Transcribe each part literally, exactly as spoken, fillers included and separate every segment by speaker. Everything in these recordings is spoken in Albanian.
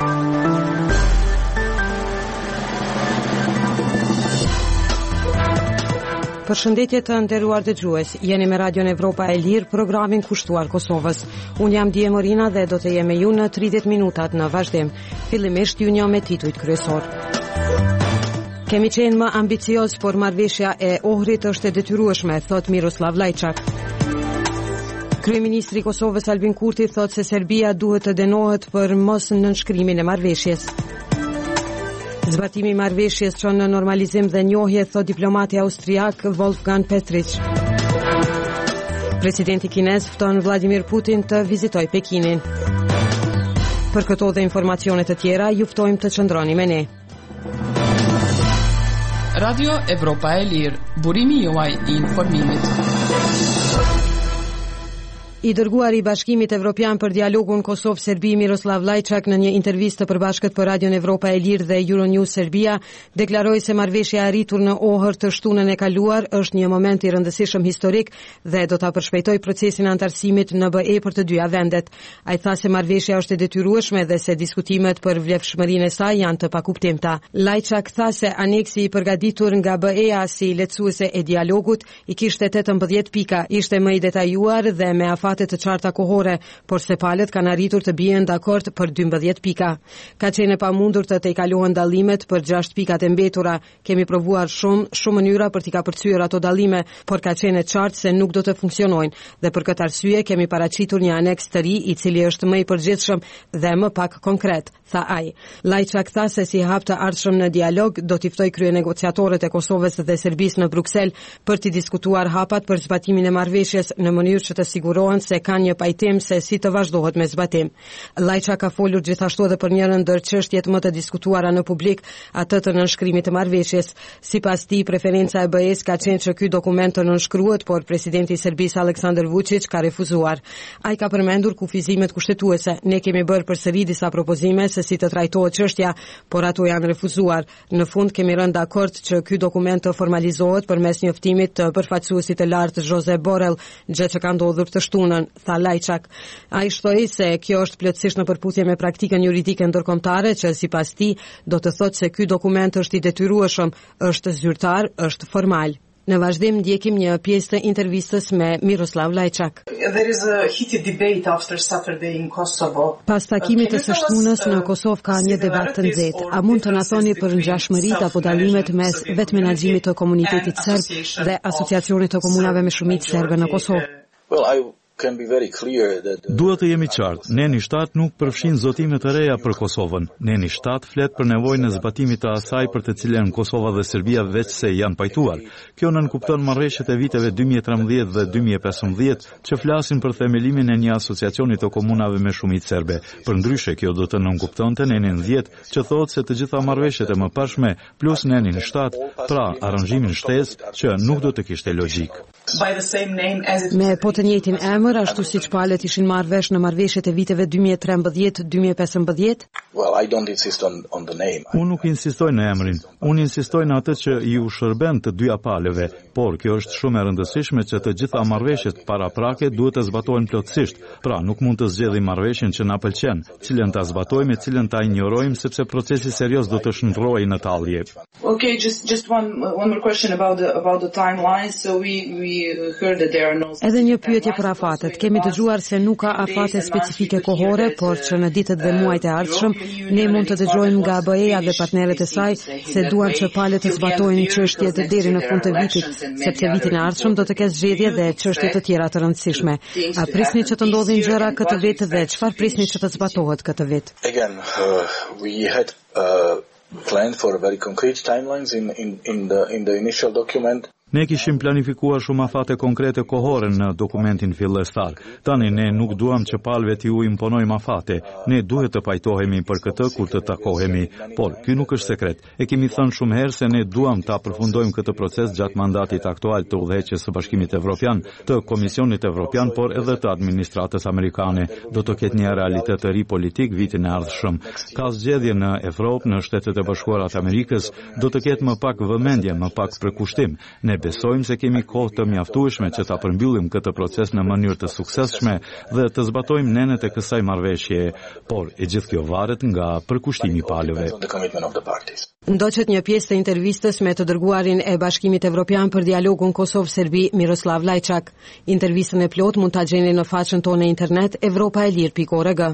Speaker 1: Përshëndetje të nderuar dëgjues, jeni me Radion Evropa e Lirë, programin kushtuar Kosovës. Unë jam Dije Morina dhe do të jem me ju në tridhjetë minutat në vazhdim. Fillimisht ju njoh me titujt kryesor. Kemi qenë më ambicioz, por marrëveshja e Ohrit është e detyrueshme, thot Miroslav Lajçak. Kryeministri i Kosovës Albin Kurti thot se Serbia duhet të dënohet për mos nënshkrimin e marrëveshjes. Zbatimi i marrëveshjes çon në normalizim dhe njohje, thot diplomati austriak Wolfgang Petritsch. Presidenti kinez fton Vladimir Putin të vizitojë Pekinin. Për këto dhe informacione të tjera, ju ftojmë të qëndroni me ne.
Speaker 2: Radio Evropa e Lirë, burimi juaj i informimit.
Speaker 1: I dërguari i Bashkimit Evropian për dialogun Kosovë-Serbi Miroslav Lajçak në një intervistë të përbashkët për Radion Evropa e Lirë dhe Euronews Serbia deklaroi se marrëveshja e arritur në Ohër të shtunën e kaluar është një moment i rëndësishëm historik dhe do ta përshpejtojë procesin e antarësimit në B E për të dyja vendet. Ai tha se marrëveshja është e detyrueshme dhe se diskutimet për vlefshmërinë e saj janë të pakuptimta. Lajçak tha se aneksi i përgatitur nga B E-ja si lehtësuese e dialogut i kishte tetëmbëdhjetë pika, ishte më i detajuar dhe me afate të qarta kohore, por se palët kanë arritur të bien dakord për dymbëdhjetë pika. Ka qenë e pamundur të tejkalohen dallimet për gjashtë pikat e mbetura. Kemi provuar shumë, shumë mënyra për t'i kapërcyer ato dallime, por ka qenë e qartë se nuk do të funksionojnë dhe për këtë arsye kemi paraqitur një aneks të ri i cili është më i përgjithshëm dhe më pak konkret, tha ai. Lajçak tha se si hap të ardhshëm në dialog do t'i ftoj kryenegociatorët e Kosovës dhe Serbisë në Bruksel për t'i diskutuar hapat për zbatimin e marrëveshjes në mënyrë që të sigurohen se kanë një pajtim se si të vazhdohet me zbatim. Lajçak ka folur gjithashtu edhe për njërën ndër çështjet më të diskutuara në publik, atë të nënshkrimit të marrëveshjes. Sipas tij, preferenca e B E-s ka qenë që ky dokument të nënshkruhet, por presidenti i Serbisë Aleksandar Vučić ka refuzuar. Ai ka përmendur kufizimet kushtetuese. Ne kemi bërë përsëri disa propozime se si të trajtohet çështja, por ato janë refuzuar. Në fund kemi rënë dakord që ky dokument të formalizohet përmes njoftimit të përfaqësuesit të lartë Josep Borrell, gjë që ka ndodhur të shtunën, tha Lajçak. Ai shtoi se kjo është plotësisht në përputhje me praktikën juridike ndërkombëtare, që sipas tij do të thotë se ky dokument është i detyrueshëm, është zyrtar, është formal. Në vazhdim ndjekim një pjesë të intervistës me Miroslav Lajçak.
Speaker 3: There is a heated debate after Saturday in Kosovo.
Speaker 1: Pas takimit të së shtunës në Kosovë ka një debat të nxehtë. A mund të na thoni për ngjashmëritë apo dallimet mes vetë menaxhimit të komunitetit serb dhe asociacionit të komunave me shumicë serbe në Kosovë?
Speaker 4: Well, I can be very clear that
Speaker 5: Duhet të jemi qartë, Neni shtat nuk përfshin zotime të reja për Kosovën. Neni shtat flet për nevojën e zbatimit të asaj për të cilën Kosova dhe Serbia veç se janë pajtuar. Kjo nënkupton marrëveshjet e viteve dy mijë e trembëdhjetë dhe dy mijë e pesëmbëdhjetë që flasin për themelimin e një asociacioni të komunave me shumicë serbe. Përndryshe, kjo do të nënkuptonte Nenin dhjetë, që thotë se të gjitha marrëveshjet e mëparshme plus Nenin shtat, pra aranzhimin shtesë që nuk do të kishte logjik.
Speaker 1: Me po të njëjtin emër, ashtu siç palët ishin marrë vesh në marrëveshjet e viteve dy mijë e trembëdhjetë dy mijë e pesëmbëdhjetë?
Speaker 4: Well, I don't insist on, on the name.
Speaker 5: Unë nuk insistoj në emrin. Unë insistoj në atë që i u shërben të dyja palëve, por kjo është shumë e rëndësishme që të gjitha marrëveshjet paraprake duhet të zbatohen plotësisht. Pra, nuk mund të zgjedhim marrëveshjen që na pëlqen, cilën ta zbatojmë e cilën ta injorojmë sepse procesi serioz do të shndërrohej në tallje.
Speaker 3: Okay, just just one one more question about the about the timelines. So we we heard that there are no.
Speaker 1: Edhe një pyetje për afatet. Kemi dëgjuar se nuk ka afate specifike kohore, por që në ditët dhe muajt e ardhshëm ne mund të dëgjojmë nga B E-ja dhe partnerët e saj se duan që palët të zbatojnë çështjet deri në fund të vitit, sepse vitin e ardhshëm do të ketë zgjedhje dhe çështje të tjera të rëndësishme. A prisni që të ndodhin gjëra këtë vit dhe çfarë prisni që të zbatohet këtë vit?
Speaker 4: Again, uh, we had uh, planned for very concrete timelines in in in the in the initial document.
Speaker 5: Ne kishim planifikuar shumë afate konkrete kohore në dokumentin fillestar. Tani ne nuk duam që palëve t'i u imponojmë afate. Ne duhet të pajtohemi për këtë kur të takohemi. Por, ky nuk është sekret. E kemi thënë shumë herë se ne duam ta përfundojmë këtë proces gjatë mandatit aktual të udhëheqjes së Bashkimit Evropian, të Komisionit Evropian, por edhe të administratës amerikane. Do të ketë një realitet të ri politik vitin e ardhshëm. Ka zgjedhje në Evropë, në Shtetet e Bashkuara të Amerikës, do të ketë më pak vëmendje, më pak përkushtim. Ne besojmë se kemi kohë të mjaftueshme që ta përmbyllim këtë proces në mënyrë të suksesshme dhe të zbatojmë nenet e kësaj marrëveshje, por e gjithë kjo varet nga përkushtimi i palëve.
Speaker 1: Ndoqet një pjesë të intervistës me të dërguarin e Bashkimit Evropian për dialogun Kosovë-Serbi Miroslav Lajçak. Intervistën e plot mund ta gjeni në faqen tonë në internet evropaelir pikë org.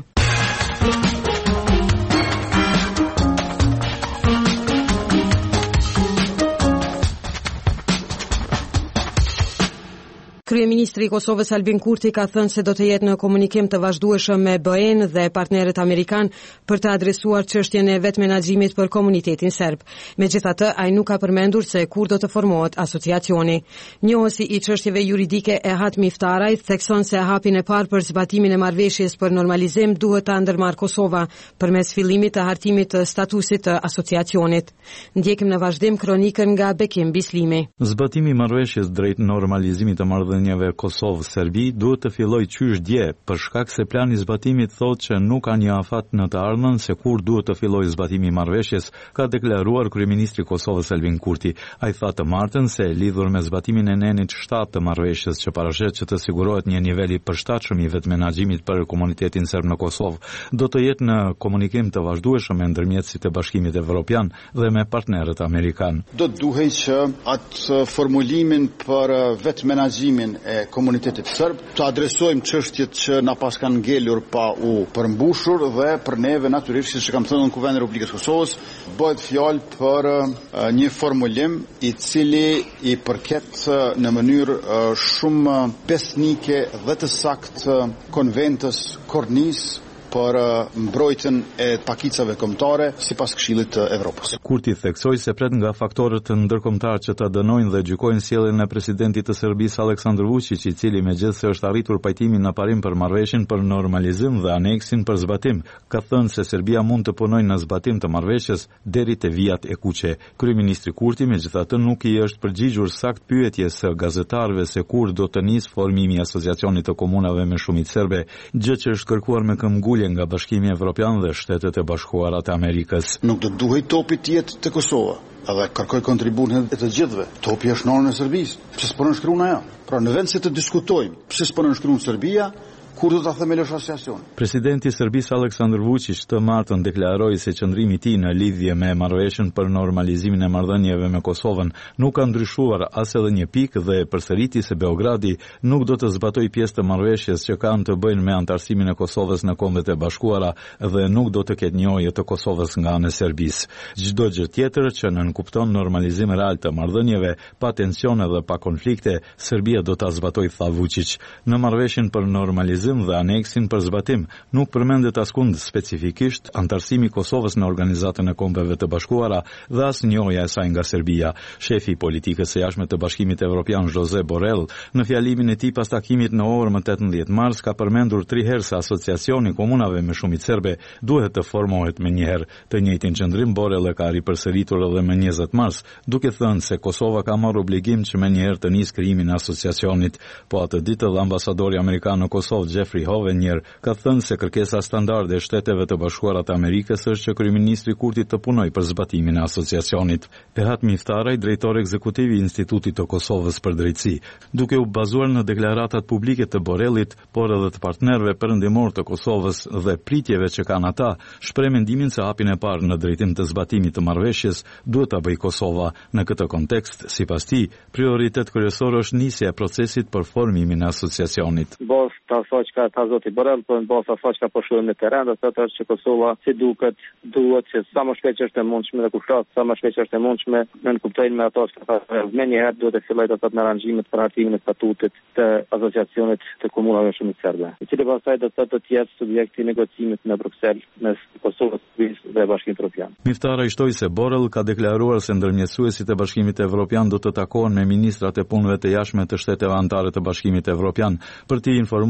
Speaker 1: Kryeministri i Kosovës Albin Kurti ka thënë se do të jetë në komunikim të vazhdueshëm me B E-n dhe partnerët amerikan për të adresuar çështjen e vetë menaxhimit për komunitetin serb. Megjithatë, ai nuk ka përmendur se kur do të formohet asociacioni. Njohësi i çështjeve juridike e Hat Miftaraj thekson se hapin e parë për zbatimin e marrëveshjes për normalizim duhet ta ndërmarrë Kosova përmes fillimit të hartimit të statusit të asociacionit. Ndjekim në vazhdim kronikën nga Bekim Bislimi.
Speaker 5: Zbatimi i marrëveshjes drejt normalizimit të marrëdhënieve Kosovë-Serbi duhet të fillojë qysh dje, për shkak se plani i zbatimit thotë që nuk ka një afat në të ardhmen se kur duhet të fillojë zbatimi i marrëveshjes, ka deklaruar kryeministri i Kosovës Albin Kurti. Ai tha të martën se lidhur me zbatimin e nenit shtatë të marrëveshjes që parashet që të sigurohet një nivel i përshtatshëm i vetmenaxhimit për komunitetin serb në Kosovë, do të jetë në komunikim të vazhdueshëm me ndërmjetësit e Bashkimit Evropian dhe me partnerët amerikan.
Speaker 6: Do duhej që atë formulimin për vetmenaxhimin e komunitetit serb të adresojmë çështjet që na pas kanë ngelur pa u përmbushur dhe për neve natyrisht, siç kam thënë në Kuvendin e Republikës Kosovës, bëhet fjalë për uh, një formulim i cili i përket uh, në mënyrë uh, shumë besnike dhe të saktë konventës Kornis për mbrojtjen e pakicave kombëtare sipas Këshillit të Evropës.
Speaker 5: Kurti theksoi se pret nga faktorët ndërkombëtar që ta dënojnë dhe gjykojnë sjelljen e presidentit të Serbisë Aleksandar Vučić, i cili megjithëse është arritur pajtimi në parim për marrëveshjen për normalizim dhe aneksin për zbatim, ka thënë se Serbia mund të punojë në zbatim të marrëveshjes deri te vijat e kuqe. Kryeministri Kurti megjithatë nuk i është përgjigjur sakt pyetjes së gazetarëve se kur do të nisë formimi i asociacionit të komunave me shumicë serbe, gjë që është kërkuar me këmbgulje nga Bashkimi Evropian dhe Shtetet e Bashkuara të Amerikës.
Speaker 6: Nuk do duhej topi të jetë te Kosova, edhe kërkoj kontributin e të gjithëve. Topi është në anën e Serbisë. Pse s'po nënshkruan ajo? Pra në vend se të diskutojmë, pse s'po nënshkruan Serbia, kur do ta themelësh asociacion?
Speaker 5: Presidenti i Serbisë Aleksandar Vučić të martën deklaroi se qëndrimi i tij në lidhje me marrëveshjen për normalizimin e marrëdhënieve me Kosovën nuk ka ndryshuar as edhe një pikë dhe përsëriti se Beogradi nuk do të zbatojë pjesë të marrëveshjes që kanë të bëjnë me antarësimin e Kosovës në Kombet e Bashkuara dhe nuk do të ketë njohje të Kosovës nga ana e Serbisë. Çdo gjë tjetër që nënkupton normalizim real të marrëdhënieve, pa tensione dhe pa konflikte, Serbia do ta zbatojë, tha Vučić. Në marrëveshjen për normalizim dhe aneksin për zbatim nuk përmendet askund specifikisht antarësimi i Kosovës në Organizatën e Kombeve të Bashkuara dhe as njohja e saj nga Serbia. Shefi i politikës së jashtme të Bashkimit Evropian Jose Borrell në fjalimin e tij pas takimit në orën më tetëmbëdhjetë mars ka përmendur tri herë se asociacioni komunave me shumicë serbe duhet të formohet menjëherë. Të njëjtin qendrim Borrell e ka ripërsëritur edhe më njëzet mars, duke thënë se Kosova ka marrë obligim që menjëherë të nisë krijimin e asociacionit. Po atë ditë edhe ambasadori amerikan në Kosovë Jeffrey Hovenier ka thënë se kërkesa standarde e Shteteve të Bashkuara të Amerikës është që kryeministri Kurti të punojë për zbatimin e asociacionit. Hat Miftaraj, drejtori ekzekutiv i Institutit të Kosovës për Drejtësi, duke u bazuar në deklaratat publike të Borrellit, por edhe të partnerëve perëndimor të Kosovës dhe pritjeve që kanë ata, shpreh mendimin se hapin e parë në drejtim të zbatimit të marrëveshjes duhet ta bëjë Kosova. Në këtë kontekst, sipas tij, prioritet kryesor është nisja e procesit për formimin e asociacionit.
Speaker 7: Ta asaj që ka zoti Borrell, po në basë asaj që ka përshuar në terren, dhe thotë që Kosova si duket duhet që sa më shpejt që është e mundshme dhe kushtat sa më shpejt që është e mundshme në nënkuptojnë me ato që ka thënë. Më njëherë duhet të fillojë të thotë në aranxhimet për hartimin e statutit të asociacionit të komunave me shumicë serbe, i cili pastaj do të thotë të jetë subjekti i negocimit në Bruksel mes Kosovës dhe Bashkimit Evropian.
Speaker 5: Miftara i shtoi se Borrell ka deklaruar se ndërmjetësuesit e Bashkimit Evropian do të takohen me ministrat e punëve të jashtme të shteteve anëtare të Bashkimit Evropian për të informuar lidhur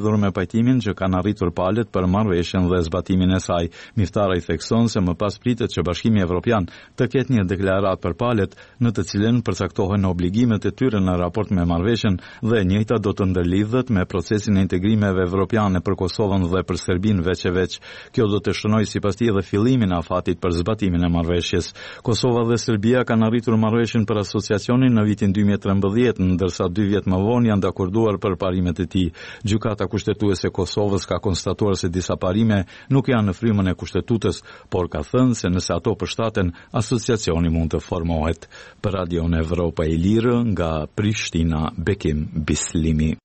Speaker 5: lidhur me pajtimin që kanë arritur palët për marrëveshjen dhe zbatimin e saj. Miftara i thekson se më pas pritet që Bashkimi Evropian të ketë një deklaratë për palët në të cilën përcaktohen obligimet e tyre në raport me marrëveshjen dhe e njëjta do të ndërlidhet me procesin e integrimeve evropiane për Kosovën dhe për Serbinë veç e veç. Kjo do të shënojë sipas tij edhe fillimin e afatit për zbatimin e marrëveshjes. Kosova dhe Serbia kanë arritur marrëveshjen për asociacionin në vitin dy mijë e trembëdhjetë, ndërsa dy vjet më vonë janë dakorduar për parimet e tij. Gjykata kushtetuese e Kosovës ka konstatuar se disa parime nuk janë në frymën e kushtetutës, por ka thënë se nëse ato përshtaten, asociacioni mund të formohet. Për Radion Evropa e Lirë nga Prishtina, Bekim Bislimi.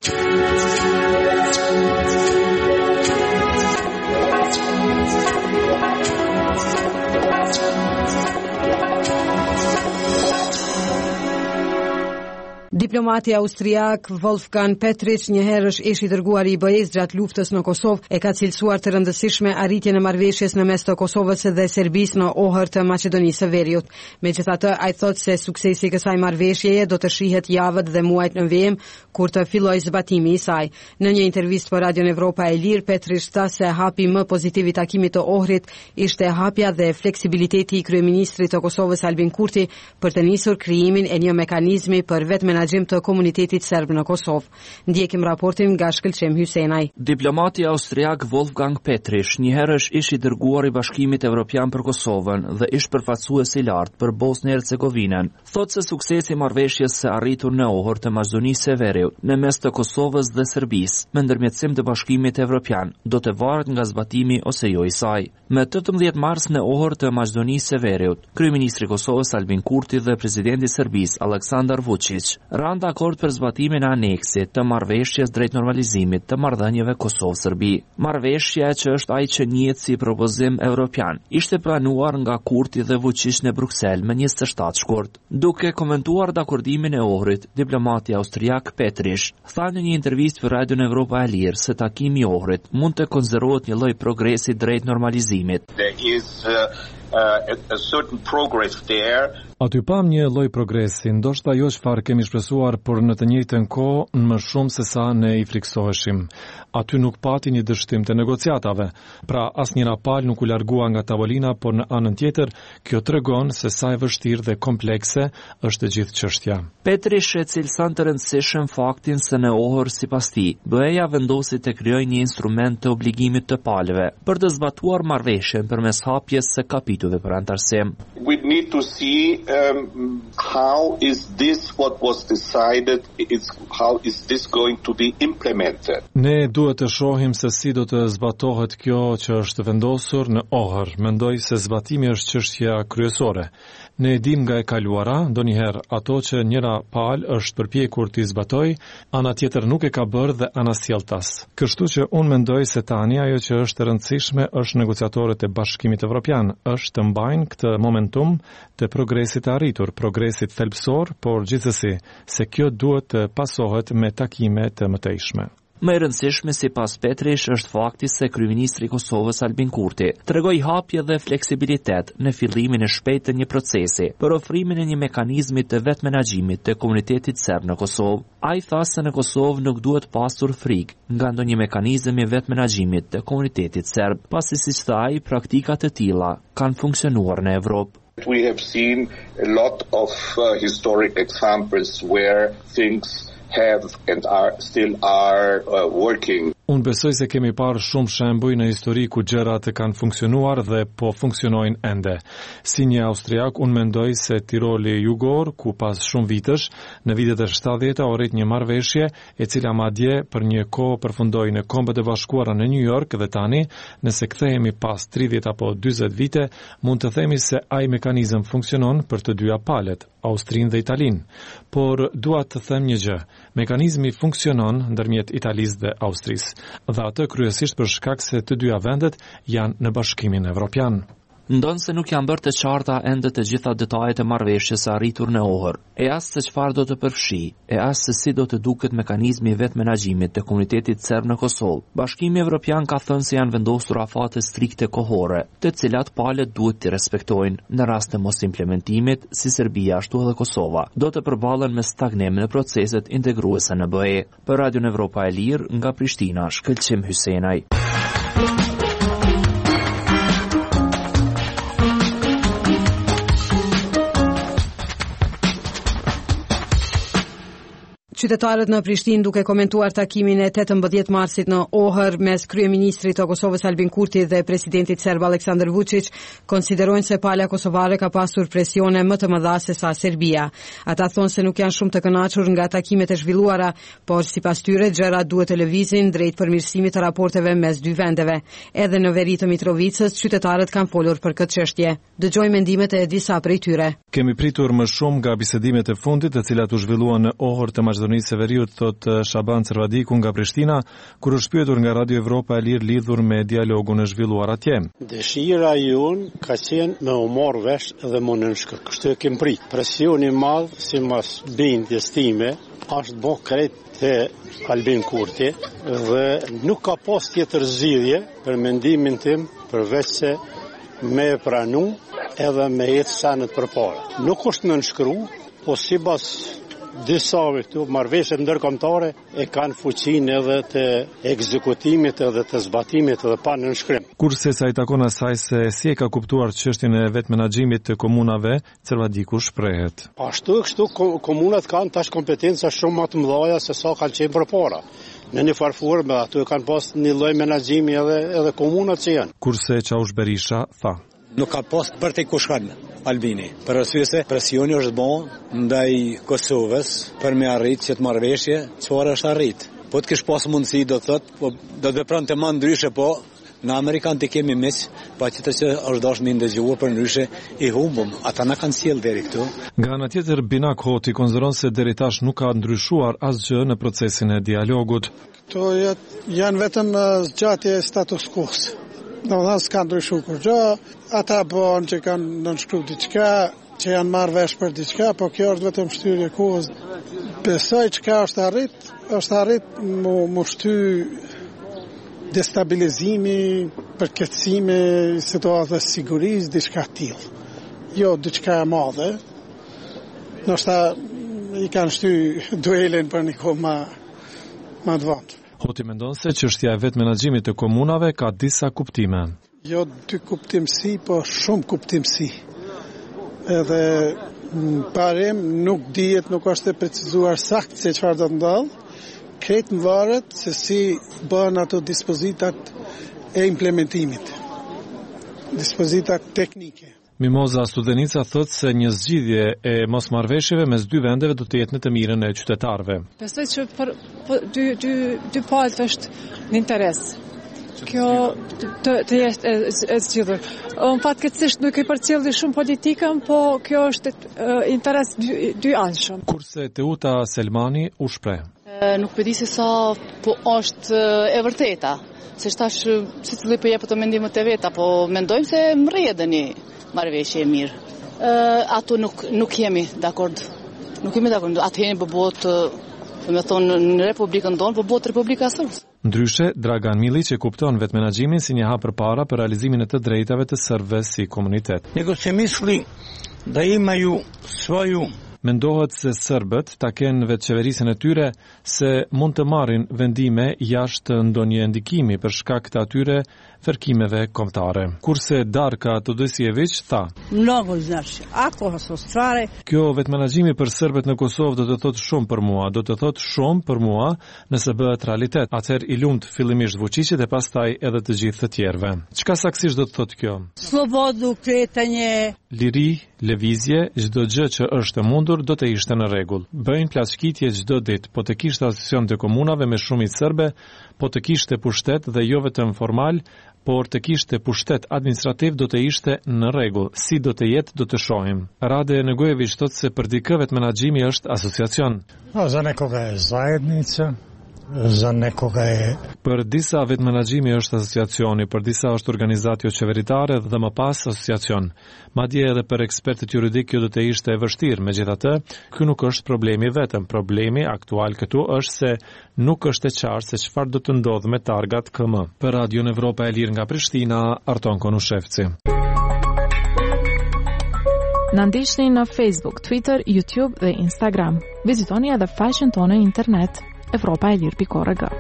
Speaker 1: Diplomati austriak Wolfgang Petritsch, një herësh ish i dërguari i B E-s gjatë luftës në Kosovë, e ka cilësuar të rëndësishme arritjen e marrëveshjes në mes të Kosovës dhe Serbisë në ohër të Maqedonisë së Veriut. Megjithatë, ai thotë se suksesi i kësaj marrëveshjeje do të shihet javët dhe muajt në vijim, kur të fillojë zbatimi i saj. Në një intervistë për Radion Evropa e Lirë, Petritsch tha se hapi më pozitiv i takimit të Ohrit ishte hapja dhe fleksibiliteti i kryeministrit të Kosovës Albin Kurti për të nisur krijimin e një mekanizmi për vetë menaxhim të komunitetit serb në Kosovë. Ndjekim raportin nga Shkëlqem Hysenaj.
Speaker 8: Diplomati austriak Wolfgang Petritsch, një herësh ish i dërguar i Bashkimit Evropian për Kosovën dhe ish përfaqësues i lartë për Bosnjë Hercegovinën, thotë se suksesi i marrëveshjes së arritur në ohër të Maqedonisë së Veriut në mes të Kosovës dhe Serbisë me ndërmjetësim të Bashkimit Evropian do të varet nga zbatimi ose jo i saj. Me tetëmbëdhjetë mars në ohër të Maqedonisë së Veriut, kryeministri i Kosovës Albin Kurti dhe presidenti i Serbisë Aleksandar Vučić ranë dakord për zbatimin e aneksit të marrëveshjes drejt normalizimit të marrëdhënieve Kosovë-Serbi. Marrëveshja që është ai që njihet si propozim evropian, ishte planuar nga Kurti dhe Vučić në Bruksel më njëzet e shtatë shkurt. Duke komentuar dakordimin e Ohrit, diplomati austriak Petritsch tha në një intervistë për Radion Evropa e Lirë se takimi i Ohrit mund të konsiderohet një lloj progresi drejt normalizimit.
Speaker 9: There is uh, uh, a, a certain progress there.
Speaker 10: Aty pam një lloj progresi, ndoshta jo çfarë kemi shpresuar, por në të njëjtën kohë në më shumë se sa ne i friksoheshim. Aty nuk pati një dështim të negociatave, pra asnjëra palë nuk u largua nga tavolina, por në anën tjetër, kjo tregon se sa e vështirë dhe komplekse është gjithë çështja.
Speaker 8: Petritsch e cilëson të rëndësishëm faktin se në ohër sipas tij, B E-ja vendosi të krijojë një instrument të obligimit të palëve për të zbatuar marrëveshjen përmes hapjes së kapitujve për antarësim.
Speaker 9: We need to see Um, how is this what was decided, is, how is this going to be implemented?
Speaker 10: Ne duhet të shohim se si do të zbatohet kjo që është vendosur në ohër. Mendoj se zbatimi është çështja kryesore. Ne e dim nga e kaluara, ndonjëherë ato që njëra palë është përpjekur t'i zbatoj, ana tjetër nuk e ka bërë dhe ana sjell tas. Kështu që unë mendoj se tani ajo që është e rëndësishme është negociatorët e Bashkimit Evropian është të mbajnë këtë momentum të progresit të arritur, progresit thelbësor, por gjithsesi se kjo duhet të pasohet me takime të mëtejshme.
Speaker 8: Më e rëndësishme sipas Petritsch është fakti se kryeministri i Kosovës Albin Kurti tregoi hapje dhe fleksibilitet në fillimin e shpejtë të një procesi për ofrimin e një mekanizmi të vetë menaxhimit të komunitetit serb në Kosovë. Ai tha se në Kosovë nuk duhet pasur frikë nga ndonjë mekanizëm i vetë menaxhimit të komunitetit serb, pasi siç tha ai, praktika të tilla kanë funksionuar në Evropë.
Speaker 9: We have seen a lot of uh, historic examples where things have and are still are uh, working.
Speaker 10: Unë besoj se kemi parë shumë shembuj në histori ku gjërat kanë funksionuar dhe po funksionojnë ende. Si një austriak, unë mendoj se Tiroli Jugor, ku pas shumë vitësh, në vitet e shtatëdhjetë arrit një marrëveshje e cila madje për një kohë përfundoi në Kombët e Bashkuara në New York dhe tani, nëse kthehemi pas tridhjetë apo dyzet vite, mund të themi se ai mekanizëm funksionon për të dyja palët, Austrinë dhe Italinë. Por dua të them një gjë, mekanizmi funksionon ndërmjet Italisë dhe Austrisë, dhe atë kryesisht për shkak se të dyja vendet janë në Bashkimin Evropian.
Speaker 8: Ndonë se nuk janë bërë të qarta ende të gjitha detajet e marrëveshjes së arritur në Ohër, e as se çfarë do të përfshi, e as se si do të duket mekanizmi i vetë menaxhimit të komunitetit serb në Kosovë. Bashkimi Evropian ka thënë se janë vendosur afate strikte kohore, të cilat palët duhet të respektojnë. Në rast të mos implementimit, si Serbia ashtu edhe Kosova, do të përballen me stagnim në proceset integruese në B E. Për Radion Evropa e Lirë, nga Prishtina, Shkëlqim Hysenaj.
Speaker 1: Qytetarët në Prishtinë duke komentuar takimin e tetëmbëdhjetë marsit në Ohër mes kryeministrit të Kosovës Albin Kurti dhe presidentit serb Aleksandar Vučić, konsiderojnë se palja kosovare ka pasur presione më të mëdha se sa Serbia. Ata thonë se nuk janë shumë të kënaqur nga takimet e zhvilluara, por sipas tyre gjërat duhet të lëvizin drejt përmirësimit të raporteve mes dy vendeve. Edhe në veri të Mitrovicës, qytetarët kanë folur për këtë çështje. Dëgjojmë mendimet e disa prej tyre.
Speaker 10: Kemi pritur më shumë nga bisedimet e fundit, të cilat u zhvilluan në Ohër të Maqedonisë së Veriut, thot Shaban Cervadiku nga Prishtina, kur është pyetur nga Radio Evropa e Lirë lidhur me dialogun e zhvilluar atje.
Speaker 11: Dëshira jon ka qenë me u marrë vesh dhe më nënshkër. Kështu e kem prit. Presioni i madh sipas bindjes time është bë krejt te Albin Kurti dhe nuk ka pas tjetër zgjidhje për mendimin tim përveç se me pranu edhe me jetë sanet përpara. Nuk është nënshkru, po sipas disave këtu marrëveshjet ndërkombëtare e kanë fuqinë edhe të ekzekutimit edhe të zbatimit edhe pa nënshkrim.
Speaker 10: Kurse sa i takon asaj se si e ka kuptuar çështjen e vetë menaxhimit të komunave, Cervadiku shprehet.
Speaker 11: Ashtu kështu komunat kanë tash kompetenca shumë më të mëdha se sa kanë qenë përpara. Në një farë me ato kanë pas një lloj menaxhimi edhe edhe komunat që janë.
Speaker 10: Kurse Çavush Berisha tha:
Speaker 12: Nuk ka pas për të kushkan Albini, për arsye se presioni është bon ndaj Kosovës për me arrit që të marrëveshje, çfarë është arrit. Po të kish pas mundësi do të thot, po do të vepronte më ndryshe, po në Amerikan të kemi miq, pa që të që është dashur me ndëgjuar për ndryshe i humbum. Ata na kanë sjell deri këtu.
Speaker 10: Nga ana tjetër, Binak Hoti konsideron se deri tash nuk ka ndryshuar asgjë në procesin e dialogut.
Speaker 13: Këto janë vetëm zgjatje e status quo-s. Në dhe s'ka ndryshu kur gjë, ata bënë që kanë nënshkru diçka, që janë marrë vesh për diçka, po kjo është vetëm shtyrje kohës. Besoj që ka është arrit, është arrit mu, mu shty destabilizimi, përkëtësimi, situatës sigurisë, diçka tillë. Jo, diçka e madhe, nështë i kanë shty duelin për një kohë ma, ma të vëndë.
Speaker 10: Hoti mendon se çështja e vetë menaxhimit të komunave ka disa kuptime.
Speaker 13: Jo dy kuptimsi, po shumë kuptimsi. Edhe parim nuk dihet, nuk është e precizuar saktë se çfarë do të ndodhë. Krejt më varet se si bëhen ato dispozitat e implementimit. Dispozitat teknike.
Speaker 10: Mimoza Studenica thot se një zgjidhje e mosmarrveshjeve mes dy vendeve do të jetë në të mirën e qytetarëve.
Speaker 14: Besoj që për, për dy dy dy palët është në interes. Kjo të, të jetë e, e zgjidhur. Në fatkeqësisht nuk i përcjellë shumë politikën, po kjo është e, interes dy, dy anshëm.
Speaker 10: Kurse Teuta Selmani u shpreh.
Speaker 15: Nuk po di se sa po është e vërteta. Se tash secili po jep ato mendimet e veta, po mendojmë se mrjedheni marrëveshje e mirë. Uh, ato nuk nuk jemi dakord. Nuk jemi dakord. Atë jeni bëbot, do të thonë në Republikën tonë, bëbot Republika e Serbisë.
Speaker 10: Ndryshe, Dragan Milić e kupton vetë menaxhimin si një hap përpara për realizimin e të drejtave të serbëve si komunitet.
Speaker 16: Nego se misli da imaju svoju.
Speaker 10: Mendohet se serbët ta kenë vetë qeverisjen e tyre se mund të marrin vendime jashtë ndonjë ndikimi për shkak të atyre fërkimeve kombëtare. Kurse Darka Todosijević tha:
Speaker 17: Mnogo znači, ako su stvari.
Speaker 10: Kjo vetë menaxhimi për serbët në Kosovë do të thotë shumë për mua, do të thotë shumë për mua nëse bëhet realitet. Atëherë i lumt fillimisht Vučićit e pastaj edhe të gjithë të tjerëve. Çka saktësisht do të thotë kjo?
Speaker 17: Slobodu kretanje.
Speaker 10: Liri, lëvizje, çdo gjë që është e mundur do të ishte në rregull. Bëjnë plasqitje çdo ditë, po të kishte asociacion të komunave me shumicë serbe, po të kishte pushtet dhe jo vetëm formal, por të kishte pushtet administrativ do të ishte në rregull. Si do të jetë do të shohim. Rade Negojević thotë se për dikë vetë menaxhimi është asociacion.
Speaker 18: No, za nekoga je zajednica,
Speaker 16: za nekoga je.
Speaker 10: Për disa vetë menaxhimi është asociacioni, për disa është organizatë jo qeveritare dhe më pas asociacion. Madje edhe për ekspertët juridik kjo do të ishte e vështirë. Megjithatë, ky nuk është problemi vetëm. Problemi aktual këtu është se nuk është e qartë se çfarë do të ndodhë me targat K M. Për Radion Evropa e Lirë nga Prishtina, Arton Konushevci.
Speaker 18: Na ndiqni në Facebook, Twitter, YouTube dhe Instagram. Vizitoni edhe faqen tonë në internet evropa e lirë pikë org.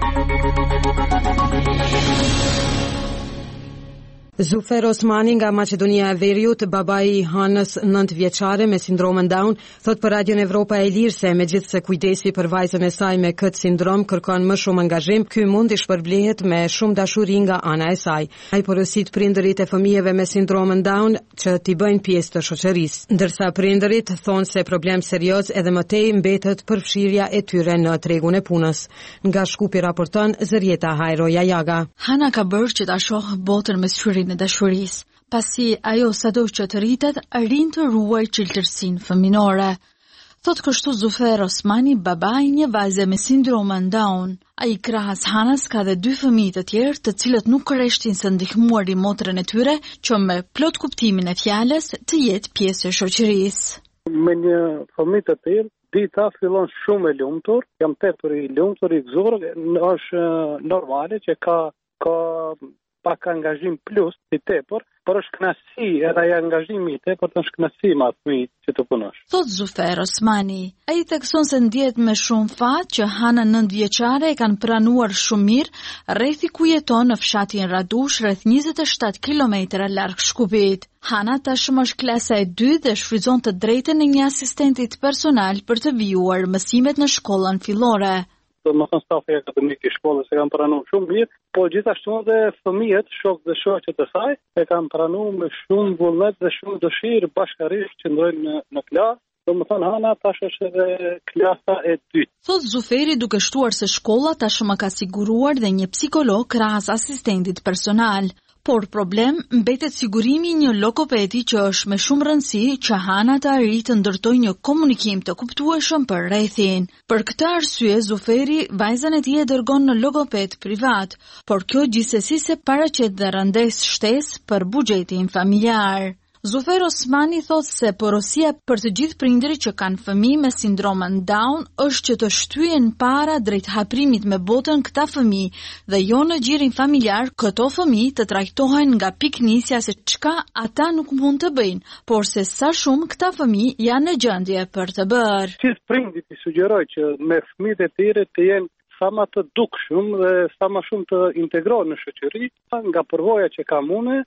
Speaker 1: Zufer Osmani nga Maqedonia e Veriut, babai i Hanës nëntë vjeçare me sindromën Down, thot për Radion Evropa e Lirë se megjithse kujdesi për vajzën e saj me këtë sindrom kërkon më shumë angazhim, ky mund i shpërblehet me shumë dashuri nga ana e saj. Ai porosit prindërit e fëmijëve me sindromën Down që t'i bëjnë pjesë të shoqërisë, ndërsa prindërit thonë se problem serioz edhe më tej mbetet përfshirja e tyre në tregun e punës. Nga Shkupi raporton Zërieta Hajroja Jaga.
Speaker 19: Hana ka bërë që ta shohë botën me syrin e dashurisë, pasi ajo sado që të rritet, arrin të ruaj çeltërsinë fëminore. Thot kështu Zufer Osmani, babai një vajze me sindromën Down. Ai krahas Hanës ka dhe dy fëmijë të tjerë, të cilët nuk kërreshtin se ndihmuari motrën e tyre që me plot kuptimin e fjalës të jetë pjesë e shoqërisë.
Speaker 20: Me një fëmijë të tillë, dita fillon shumë e lumtur, jam tepër i lumtur i gëzuar, është normale që ka ka pak angazhim plus i tepër, por është kënaqësi edhe ai angazhimi i tepër është kënaqësi më e fëmijë që të punosh.
Speaker 19: Thot Zufer Osmani, ai thekson se ndjet me shumë fat që Hana nëntë vjeçare e kanë pranuar shumë mirë rrethi ku jeton në fshatin Radush, rreth njëzet e shtatë kilometra larg Shkupit. Hana tashmë është klasa e dytë dhe shfrytëzon të drejtën e një asistentit personal për të vijuar mësimet në shkollën fillore.
Speaker 20: Më thënë stafi akademik i shkollës e kanë pranuar shumë mirë, po gjithashtu edhe fëmijët, shokët dhe shoqet e saj, e kanë pranuar me shumë vullnet dhe shumë dëshirë bashkërisht që ndrojnë në, në klasë. Domethënë Hana tash është edhe klasa e dytë.
Speaker 19: Thot Zuferi duke shtuar se shkolla tashmë ka siguruar dhe një psikolog krahas asistentit personal. Por problem mbetet sigurimi një logopedi që është me shumë rëndësi që Hana të arrijë të ndërtojë një komunikim të kuptueshëm për rrethin. Për këtë arsye Zuferi vajzën e tij e dërgon në logoped privat, por kjo gjithsesi se paraqet dhe rëndes shtesë për buxhetin familjar. Zufer Osmani thot se porosia për të gjithë prindërit që kanë fëmijë me sindromën Down është që të shtyhen para drejt haprimit me botën këta fëmijë dhe jo në gjirin familjar këto fëmijë të trajtohen nga piknisja se çka ata nuk mund të bëjnë, por se sa shumë këta fëmijë janë në gjendje për të bërë.
Speaker 20: Gjithë prindit i sugjeroj që me fëmijët e tyre të jenë sa më të dukshëm dhe sa më shumë të integrohen në shoqëri, nga përvoja që kam unë,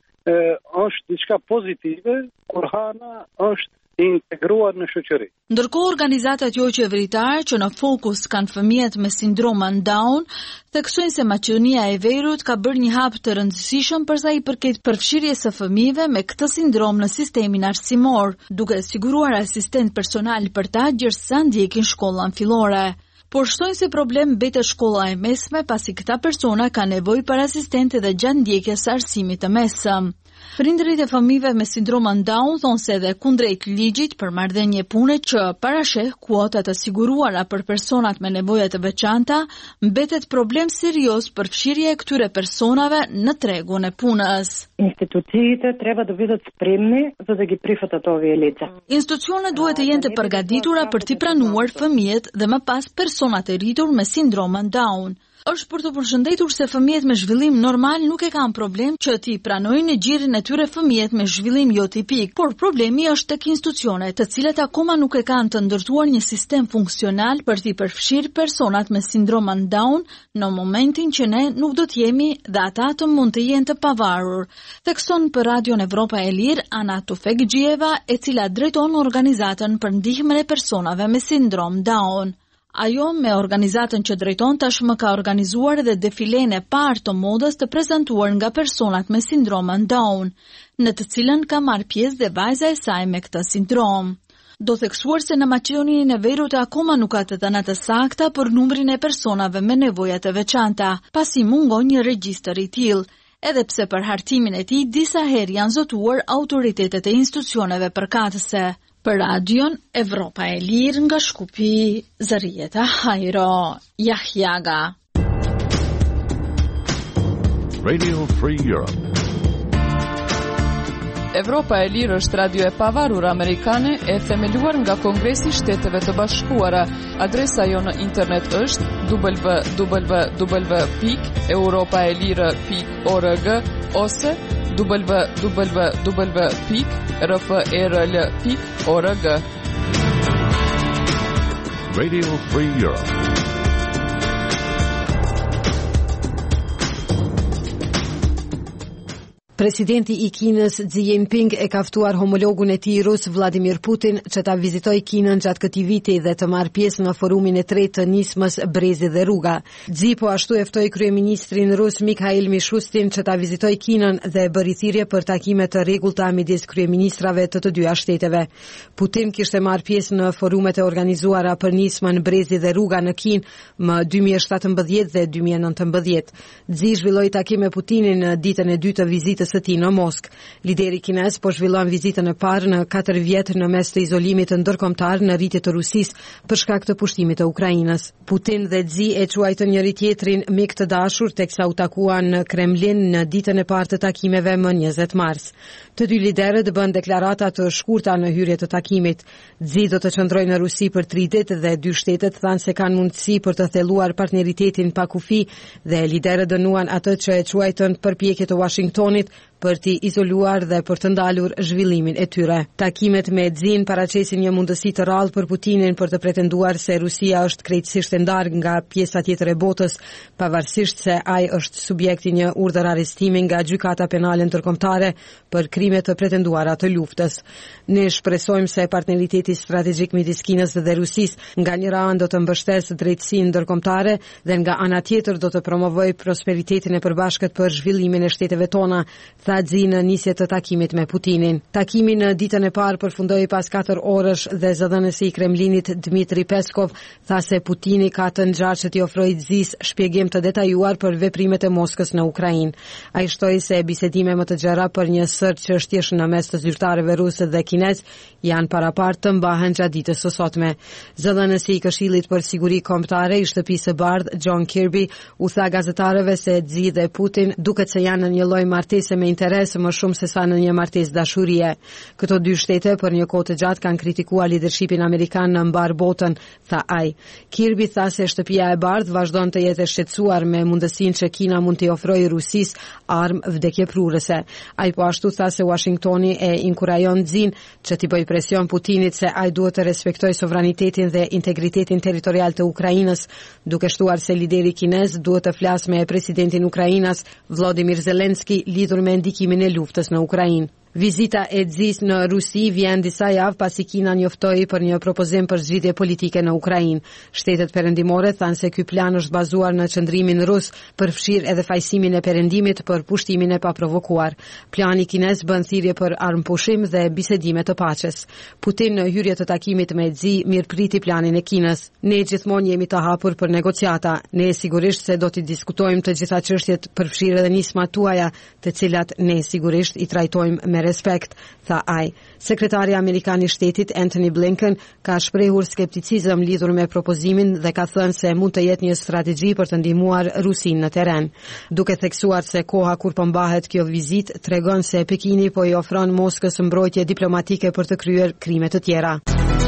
Speaker 20: është diçka pozitive kur Hana është integruar në shoqëri.
Speaker 19: Ndërkohë organizatat jo qeveritare që në fokus kanë fëmijët me sindromën Down, theksojnë se Maqedonia e Veriut ka bërë një hap të rëndësishëm për sa i përket përfshirjes së fëmijëve me këtë sindrom në sistemin arsimor, duke siguruar asistent personal për ta gjersa ndjekin shkollën fillore. Por shtojnë se problem mbetet shkolla e mesme pasi këta persona ka nevojë për asistent edhe gjatë ndjekjes së arsimit të mesëm. Prindërit e fëmijëve me sindromën Down thonë se edhe kundrejt ligjit për marrëdhënie pune që parasheh kuota të siguruara për personat me nevoja të veçanta, mbetet problem serioz për fshirja e këtyre personave në tregun e punës.
Speaker 21: Instituciите treba да бидат спремни за да ги прифатат овие лица.
Speaker 19: Institucionet duhet të jenë të përgatitura për t'i pranuar fëmijët dhe më pas personat e rritur me sindromën Down. Është për të përshëndetur se fëmijët me zhvillim normal nuk e kanë problem që t'i pranojnë në gjirin e tyre fëmijët me zhvillim jo tipik, por problemi është tek institucionet, të cilat akoma nuk e kanë të ndërtuar një sistem funksional për t'i përfshirë personat me sindromën Down në momentin që ne nuk do t'jemi dhe ata të mund të jenë të pavarur. Thekson për Radion Evropa e Lirë Ana Tufekgjeva, e cila drejton organizatën për ndihmën e personave me sindrom Down. Ajo me organizatën që drejton tashmë ka organizuar edhe defilen e parë të modës të prezantuar nga personat me sindromën Down, në të cilën ka marrë pjesë dhe vajza e saj me këtë sindrom. Do theksuar se në Maqedoninë e Veriut akoma nuk ka të dhëna të sakta për numrin e personave me nevoja të veçanta, pasi mungon një regjistër i tillë, edhe pse për hartimin e tij disa herë janë zotuar autoritetet e institucioneve përkatëse. Për radion Evropa e Lirë nga Shkupi, Zarieta Hajro Yahyaga.
Speaker 2: Radio Free Europe.
Speaker 22: Evropa e Lirë është radio e pavarur amerikane e themeluar nga Kongresi i Shteteve të Bashkuara. Adresa jo në internet është w w w pikë europaelire pikë org ose w w w pikë r f e r l pikë org.
Speaker 2: Radio Free Europe.
Speaker 1: Presidenti i Kinës Xi Jinping e ka ftuar homologun e tij rus Vladimir Putin që ta vizitojë Kinën gjatë këtij viti dhe të marrë pjesë në forumin e tretë të nismës Brezi dhe Rruga. Xi po ashtu e ftoi kryeministrin rus Mikhail Mishustin që ta vizitojë Kinën dhe bëri thirrje për takime të rregullta midis kryeministrave të të dyja shteteve. Putin kishte marrë pjesë në forumet e organizuara për nismën Brezi dhe Rruga në Kinë më dy mijë e shtatëmbëdhjetë dhe dy mijë e nëntëmbëdhjetë. Xi zhvilloi takim me Putinin në ditën e dytë të vizitës së tij në Moskë. Lideri kinez po zhvillon vizitën e parë në katër vjet në mes të izolimit ndërkombëtar në rritje të Rusisë për shkak të pushtimit të Ukrainës. Putin dhe Xi e quajtën njëri tjetrin mik të dashur teksa u takuan në Kremlin në ditën e parë të takimeve më njëzet mars. Të dy liderët bën deklarata të shkurta në hyrje të takimit. Xi do të qëndrojë në Rusi për tri ditë dhe dy shtetet thanë se kanë mundësi për të thelluar partneritetin pa kufi dhe liderët dënuan atë që e quajtën përpjekje të Washingtonit për t'i izoluar dhe për të ndalur zhvillimin e tyre. Takimet me Xin paraqesin një mundësi të rrallë për Putinin për të pretenduar se Rusia është krejtësisht e ndarë nga pjesa tjetër e botës, pavarësisht se ai është subjekti një urdhër arrestimi nga gjykata penale ndërkombëtare për krime të pretenduara të luftës. Ne shpresojmë se partneriteti strategjik midis Kinës dhe Rusisë nga njëra anë do të mbështesë drejtësinë ndërkombëtare dhe nga ana tjetër do të promovojë prosperitetin e përbashkët për zhvillimin e shteteve tona, tha Xi në nisje të takimit me Putinin. Takimi në ditën e parë përfundoi pas katër orësh dhe zëdhënësi i Kremlinit Dmitri Peskov tha se Putini ka të ngjarë që t'i ofrojë Xis shpjegim të detajuar për veprimet e Moskës në Ukrainë. Ai shtoi se bisedime më të gjera për një sër çështjesh në mes të zyrtarëve rusë dhe kinez janë parapartë të mbahen gjatë ditës së sotme. Zëdhënësi i Këshillit për Siguri Kombëtare i Shtëpisë së Bardhë John Kirby u tha gazetarëve se Xi dhe Putin duket se janë në një lloj martese me interes më shumë se sa në një martesë dashurie. Këto dy shtete për një kohë të gjatë kanë kritikuar lidershipin amerikan në mbar botën, tha ai. Kirby tha se Shtëpia e Bardhë vazhdon të jetë e shqetësuar me mundësinë që Kina mund t'i ofrojë Rusisë armë vdekjeprurëse. Ai po ashtu tha se Washingtoni e inkurajon Xin që t'i bëjë presion Putinit se ai duhet të respektojë sovranitetin dhe integritetin territorial të Ukrainës, duke shtuar se lideri kinez duhet të flasë me presidentin Ukrainas Volodymyr Zelensky lidhur me ndikimin e luftës në Ukrainë. Vizita e Xis në Rusi vjen disa javë pasi Kina njoftoi për një propozim për zgjidhje politike në Ukrainë. Shtetet perëndimore thanë se ky plan është bazuar në qëndrimin rus, përfshir edhe fajsimin e perëndimit për pushtimin e paprovokuar. Plani kinez bën thirrje për armpushim dhe bisedime të paqes. Putin në hyrje të takimit me Xi mirëpriti planin e Kinës. Ne gjithmonë jemi të hapur për negociata. Ne sigurisht se do të diskutojmë të gjitha çështjet, përfshirë edhe nismat tuaja, të cilat ne sigurisht i trajtojmë me respekt, tha ai. Sekretari amerikan i shtetit Antony Blinken ka shprehur skepticizëm lidhur me propozimin dhe ka thënë se mund të jetë një strategji për të ndihmuar Rusinë në terren. Duke theksuar se koha kur po mbahet kjo vizitë tregon se Pekini po i ofron Moskës mbrojtje diplomatike për të kryer krime të tjera.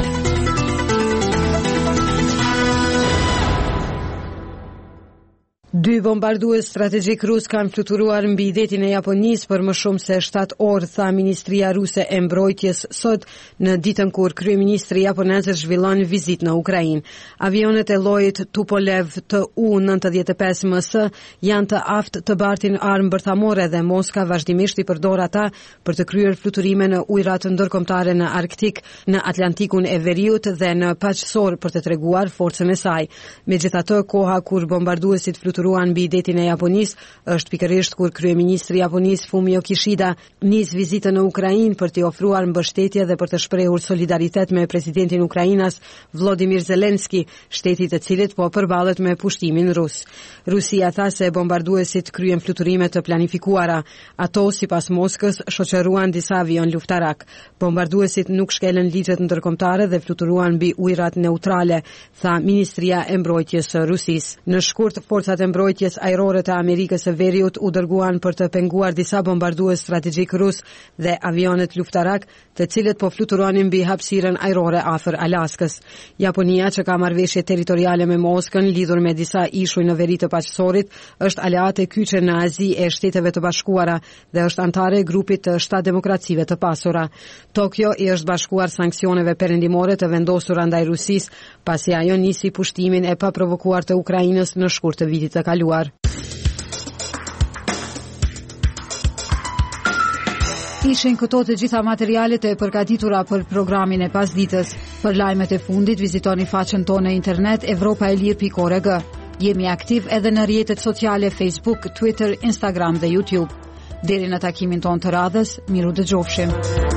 Speaker 1: Dy bombardues strategjik rus kanë fluturuar mbi detin e Japonisë për më shumë se shtatë orë, tha Ministria Ruse e Mbrojtjes sot në ditën kur kryeministri japonez zhvillon vizitë në Ukrainë. Avionet e llojit Tupolev T U nëntëdhjetë e pesë M S janë të aftë të bartin armë bërthamore dhe Moska vazhdimisht i përdor ata për të kryer fluturime në ujërat ndërkombëtare në Arktik, në Atlantikun e Veriut dhe në Paqësor për të treguar forcën e saj. Megjithatë, koha kur bombarduesit fluturuan fluturuan mbi detin e Japonisë është pikërisht kur kryeministri i Japonisë Fumio Kishida nis vizitën në Ukrainë për t'i ofruar mbështetje dhe për të shprehur solidaritet me presidentin e Ukrainës Volodymyr Zelensky, shteti i cilit po përballet me pushtimin rus. Rusia tha se bombarduesit kryen fluturime të planifikuara. Ato, sipas Moskës, shoqëruan disa avion luftarak. Bombarduesit nuk shkelën ligjet ndërkombëtare dhe fluturuan mbi ujërat neutrale, tha Ministria e Mbrojtjes së Rusisë. Në shkurt, forcat e mbrojtjes ajrore të Amerikës së Veriut u dërguan për të penguar disa bombardues strategjik rus dhe avionet luftarak, të cilët po fluturonin mbi hapësirën ajrore afër Alaskës. Japonia, që ka marrëveshje territoriale me Moskën lidhur me disa ishuj në veri të paqësorit, është aleate kyçe në Azi e Shteteve të Bashkuara dhe është antare e grupit të shtatë demokracive të pasura. Tokyo i është bashkuar sanksioneve perëndimore të vendosura ndaj Rusisë, pasi ajo nisi pushtimin e paprovokuar të Ukrainës në shkurt të vitit të kaluar. Ishin këto të gjitha materialet e përgatitura për programin e pasditës. Për lajmet e fundit vizitoni faqen tonë në internet evropa e lirë pikë org. Jemi aktiv edhe në rrjetet sociale Facebook, Twitter, Instagram dhe YouTube. Deri në takimin tonë të radhës, miru dëgjofshim.